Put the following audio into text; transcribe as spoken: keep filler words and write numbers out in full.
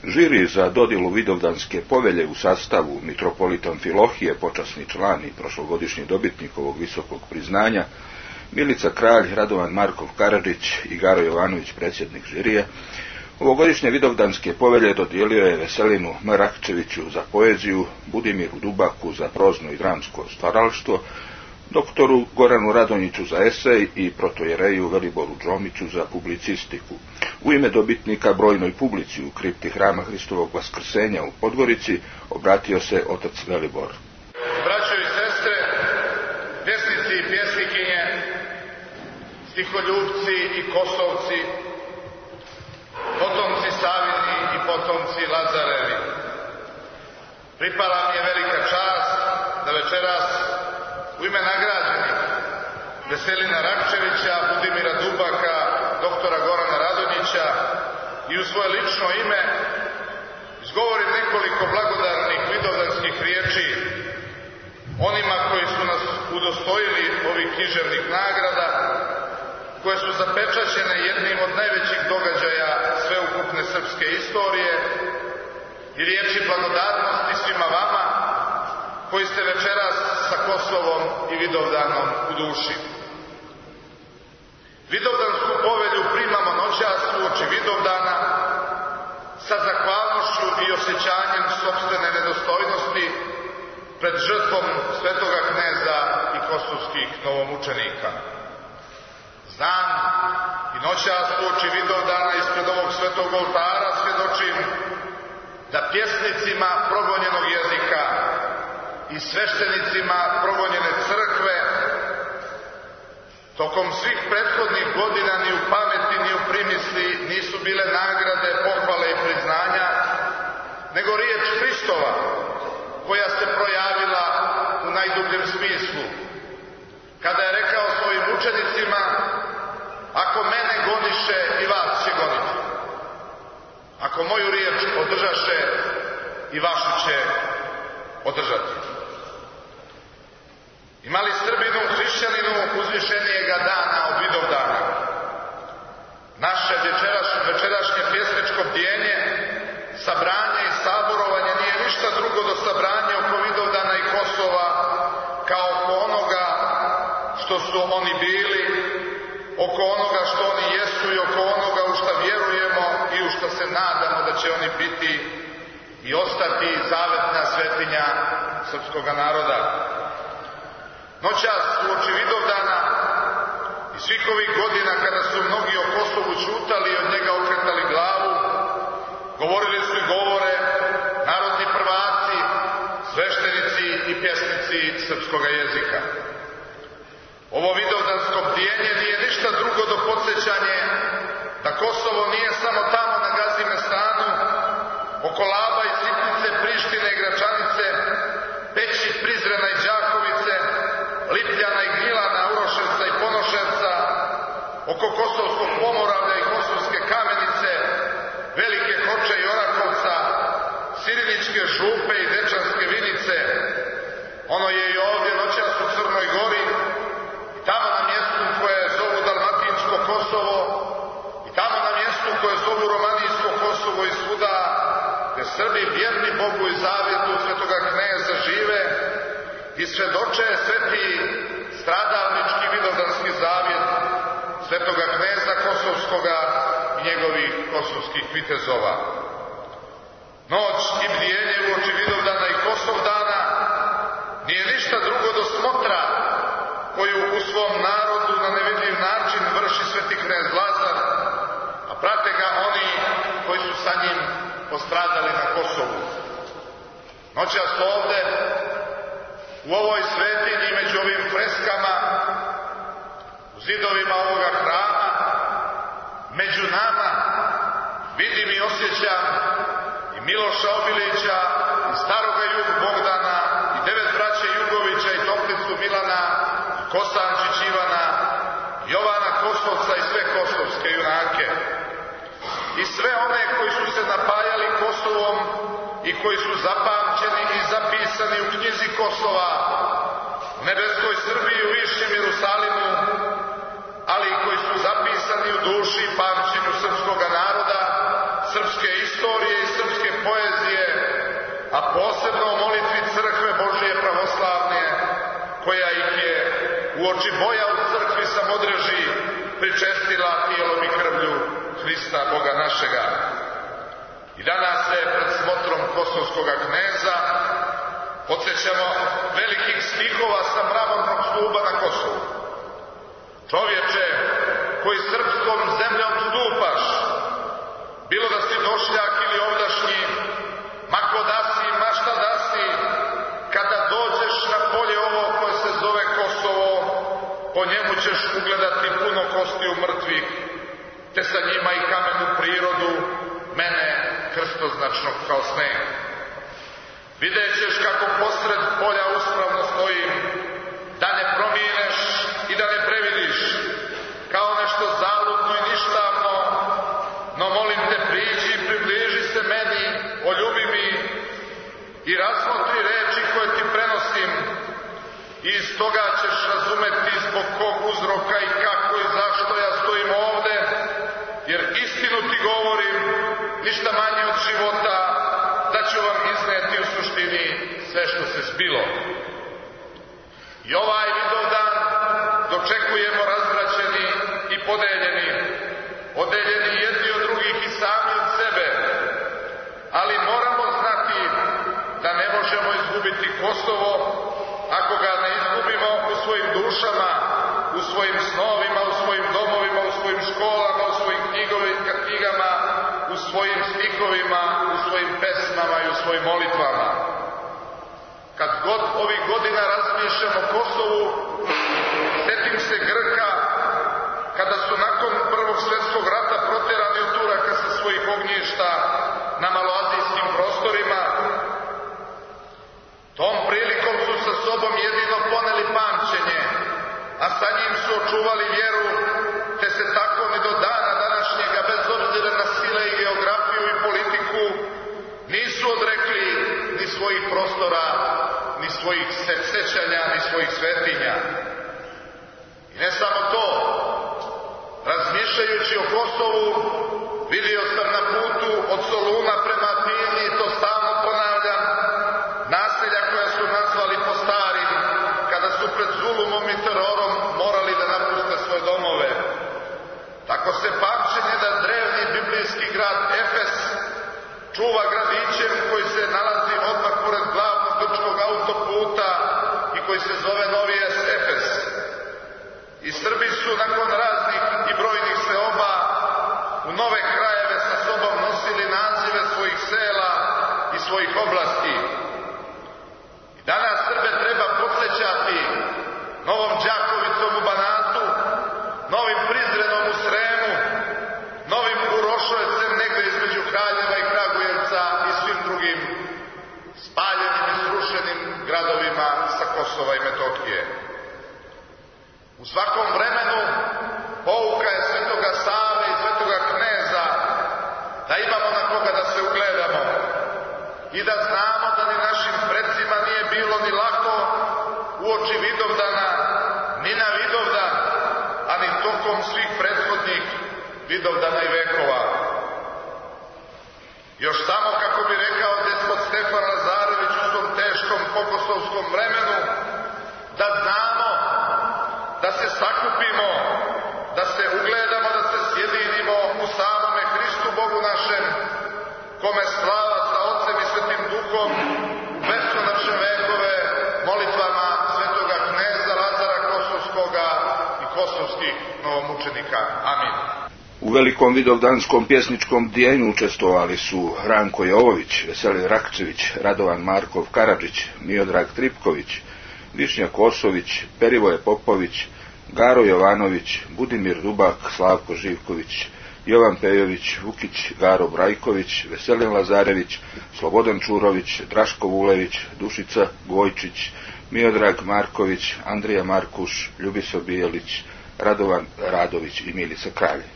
Žiri za dodjelu Vidovdanske povelje u sastavu mitropolita Amfilohije, počasni član i prošlogodišnji dobitnik ovog visokog priznanja, Milica Kralj, Radovan Markov Karadžić i Garo Jovanović, predsjednik žirije, ovogodišnje Vidovdanske povelje dodijelio je Veselinu Mrakčeviću za poeziju, Budimiru Dubaku za prozno i dramsko stvaralaštvo, doktoru Goranu Radonjiću za esej i protojereju Veliboru Džomiću za publicistiku. U ime dobitnika brojnoj publici u kripti Hrama Hristovog Vaskrsenja u Podgorici obratio se otac Velibor. Braćo i sestre, pjesnici i pjesnikinje, stiholjubci i kosovci, potomci Savini i potomci Lazarevi, pripala mi je velika čast da večeras u ime nagrađenih Veselina Rakčevića, Budimira Dubaka, doktora Gorana Radonjića i u svoje lično ime izgovorim nekoliko blagodarnih vidovdanskih riječi onima koji su nas udostojili ovih književnih nagrada, koje su zapečaćene jednim od najvećih događaja sveukupne srpske istorije, i riječi blagodarnosti svima vama koji ste večeras sa Kosovom i Vidovdanom u duši. Vidovdansku povelju primamo noćas uoči Vidovdana sa zahvalnošću i osjećanjem sopstvene nedostojnosti pred žrtvom svetoga kneza i kosovskih novomučenika. Znam i noćas uoči Vidovdana ispred ovog svetog oltara svjedočim da pjesnicima progonjenog jezika i sveštenicima progonjene crkve tokom svih prethodnih godina ni u pameti ni u primisli nisu bile nagrade, pohvale i priznanja, nego riječ Hristova koja se projavila u najdubljem smislu, kada je rekao svojim učenicima: ako mene goniše, i vas će goniti. Ako moju riječ održaše, i vašu će održati. Imali Srbinu, hrišćaninu uzvišenijega dana od Vidovdana. Naše večeraš, večerašnje pjesničko bdijenje, sabranje i saborovanje nije ništa drugo do sabranje oko Vidovdana i Kosova, kao oko onoga što su oni bili, oko onoga što oni jesu i oko onoga u što vjerujemo i u što se nadamo da će oni biti i ostati zavetna svetinja srpskoga naroda. Noćas uoči Vidovdana i svih ovih godina kada su mnogi o Kosovu ćutali i od njega okretali glavu, govorili su i govore narodni prvaci, sveštenici i pjesnici srpskoga jezika. Ovo vidovdansko bdijenje nije ništa drugo do podsjećanje da Kosovo nije samo tamo na Gazimestanu, oko Laba i Sitnice, Prištine i Gračanice, Peći, Prizrena i Đakovice, Lipljana i Gnjilana, Uroševca i Ponoševca, oko Kosovskog Pomoravlja i Kosovske Kamenice, Velike Hoče i Orakovca, Siriničke Župe i Dečanske Vinice. Ono je i ovdje noćas u Crnoj Gori, i tamo na mjestu koje zovu Dalmatinsko Kosovo, i tamo na mjestu koje zovu Romanijsko Kosovo, i svuda gdje Srbi vjerni Bogu i zavjetu svetoga kneza žive i svjedoče sveti stradalnički vidovdanski zavjet svetoga kneza Kosovskoga i njegovih kosovskih vitezova. Noć i bdijenje uoči Vidovdana i Kosovdana nije ništa drugo do smotra koju u svom narodu na nevidljiv način vrši sveti knez Lazar, a prate ga oni koji su sa njim postradali na Kosovu. Noćas ovde, u ovoj svetinji, među ovim freskama, u zidovima ovoga hrama, među nama, vidim i osjećam i Miloša Obilića, i staroga Jug Bogdana, i devet braće Jugovića, i Toplicu Milana, i Kosančić Ivana, Jovana Kosovca i sve kosovske junake. I sve one koji su se napajali Kosovom i koji su zapamćeni i zapisani u knjizi Kosova, u nebeskoj Srbiji, u višjem Jerusalimu, ali i koji su zapisani u duši i pamćenju srpskoga naroda, srpske istorije i srpske posebno o molitvi Crkve Božije pravoslavne, koja ih je uoči boja u crkvi Samodreži pričestila tijelom i krvlju Hrista Boga našega. I danas se pred smotrom kosovskog kneza podsjećamo velikih stihova sa mramornog stupa na Kosovu. Čovječe, koji srpskom zemljom stupaš, bilo da si došljak ili ovdašnji, mako da si, ma šta da si, kada dođeš na polje ovo koje se zove Kosovo, po njemu ćeš ugledati puno kostiju mrtvih, te sa njima i kamenu prirodu, mene krstoznačnog kao sneg. Vidjet ćeš kako posred polja uspravno stojim, da ne promineš i da ne previdiš, kao nešto zaludno i ništavno, no molim te, priđi i približi se meni, oljubi mi i razmotri reči koje ti prenosim, i iz toga ćeš razumeti zbog kog uzroka i kako i zašto ja stojim ovde, jer istinu ti govorim, ništa manje od života, da ću vam izneti u suštini sve što se zbilo. I ovaj Vidovdan dočekujemo razbraćeni i podeljeni, odeljeni jedni od drugih i sami od sebe, ali moramo znati da ne možemo izgubiti Kosovo ako ga ne izgubimo u svojim dušama, u svojim snovima, u svojim domovima, u svojim školama, u svojim knjigama, u svojim stihovima, u svojim pesmama i u svojim molitvama. Kad god ovih godina razmišljam o Kosovu, setim se Grka, kada su nakon Prvog svjetskog rata proterani od Turaka sa svojih ognjišta na maloazijskim prostorima. Tom prilikom su sa sobom jedino poneli pamćenje, a sa njim su očuvali vjeru, te se tako ni do dana današnjega, bez obzira na sile i geografiju i politiku, nisu odrekli ni svojih prostora, ni svojih sećanja, ni svojih svetinja. I ne samo to, razmišljajući o Kosovu, vidio sam na putu od Soluna prema Atini, i to stalno ponavljam, naselja koja su nazvali po starim, kada su pred zulumom i terorom morali da napuste svoje domove. Tako se pamćenje da drevni biblijski grad Efes čuva gradićem koji se nalazi odmah pored glavnog grčkog autoputa i koji se zove Novi Efes. I Srbi su nakon raznih i brojnih seoba u nove krajeve sa sobom nosili nazive svojih sela i svojih oblasti. I danas Srbe treba podsjećati Novom Đakovicom u Banatu, Novim Prizrenom u Sremu, Novim Urošovcem negde između Kraljeva i Kragujevca i svim drugim spaljenim i srušenim gradovima sa Kosova i Metohije. U svakom vremenu pouka je Svetoga Save i Svetoga Kneza da imamo na koga da se ugledamo i da znamo da ni našim predsima nije bilo ni lako uoči Vidovdana, ni na Vidovdan, a ni tokom svih prethodnih Vidovdana i vekova. Još samo, kako bi rekao despot Stefan Lazarević u svom teškom pokosovskom vremenu, da znamo, da se sakupimo, da se ugledamo, da se sjedinimo u samome Hristu Bogu našem, kome slava sa Otcem i Svetim Duhom u beskonačne vekove molitvama Svetoga Kneza Lazara Kosovskoga i kosovskih novomučenika. Amin. U velikom vidovdanskom pjesničkom bdijenju učestvovali su Ranko Jovović, Veselin Rakčević, Radovan Markov Karadžić, Miodrag Tripković, Višnja Kosović, Perivoje Popović, Garo Jovanović, Budimir Dubak, Slavko Živković, Jovan Pejović, Vukić, Garo Brajković, Veselin Lazarević, Slobodan Čurović, Draško Vulević, Dušica Gojčić, Miodrag Marković, Andrija Markuš, Ljubiso Bijelić, Radovan Radović i Milica Kralj.